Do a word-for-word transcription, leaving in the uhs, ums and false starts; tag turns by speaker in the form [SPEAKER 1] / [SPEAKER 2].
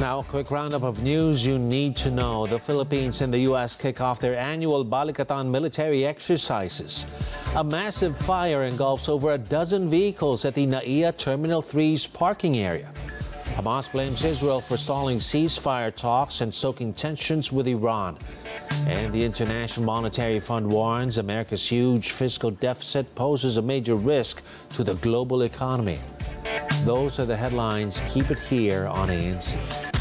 [SPEAKER 1] Now, a quick roundup of news you need to know. The Philippines and the U S kick off their annual Balikatan military exercises. A massive fire engulfs over a dozen vehicles at the Naiya Terminal three's parking area. Hamas blames Israel for stalling ceasefire talks and stoking tensions with Iran. And the International Monetary Fund warns America's huge fiscal deficit poses a major risk to the global economy. Those are the headlines. Keep it here on A N C.